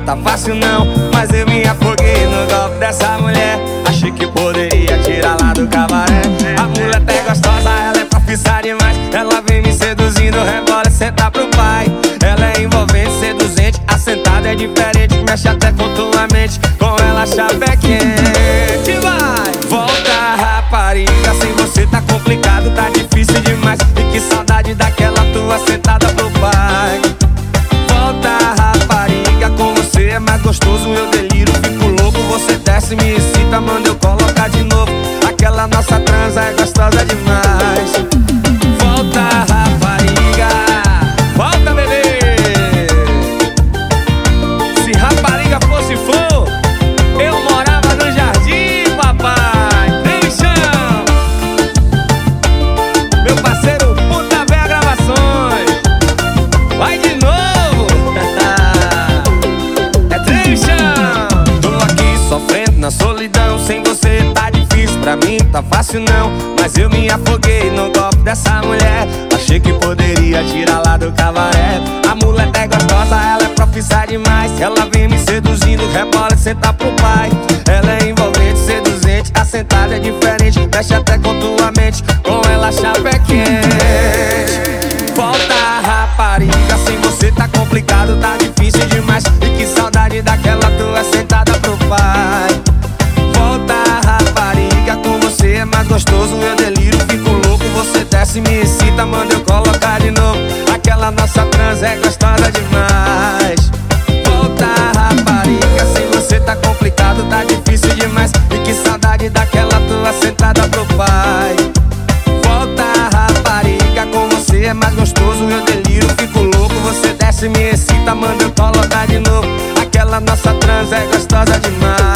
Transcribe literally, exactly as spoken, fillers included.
tá fácil não, mas eu me afoguei no golpe dessa mulher. Achei que poderia tirar lá do cabaré. A mulher é gostosa, ela é profissa demais. Ela vem me seduzindo, rebola e senta pro pai. Ela é envolvente, seduzente, assentada é diferente, mexe até com tua mente. Com ela a chave é quente, vai! Volta, rapariga, sem você tá complicado, tá difícil demais. E que saudade daquela tua sentada pro pai. Volta, rapariga, com você é mais gostoso, eu deliro, fico louco. Você desce, me excita, manda eu colocar de novo. Aquela nossa transa é gostosa demais. Volta, rapariga, volta, bebê. Se rapariga fosse flor, eu morava no jardim, papai. Vem, chão. Meu parceiro, Puta Véia Gravações. Vai de novo. É trem, chão. Tô aqui sofrendo na solidão, sem você tá difícil, pra mim tá fácil não, mas eu me afoguei no golpe dessa mulher. Achei que poderia tirar lá do cabaré. A mulher é gostosa, ela é profissa demais. Ela vem me seduzindo, rebola e senta pro pai. Ela é envolvente, seduzente, assentada é diferente, mexe até com tua mente. Com ela a chave é quente. Volta, rapariga, sem você tá complicado, tá difícil demais. E que saudade daquela tua sentada pro pai. Volta, rapariga, com você é mais gostoso, eu deliro, fico louco. Você desce, me excita, manda eu colocar de novo. Aquela nossa transa é gostosa demais. Volta, rapariga, sem você tá complicado, tá difícil demais. E que saudade daquela tua sentada pro pai. Volta, rapariga, com você é mais gostoso, eu deliro, fico louco. Você desce, me excita, manda eu colocar de novo. Aquela nossa transa é gostosa demais.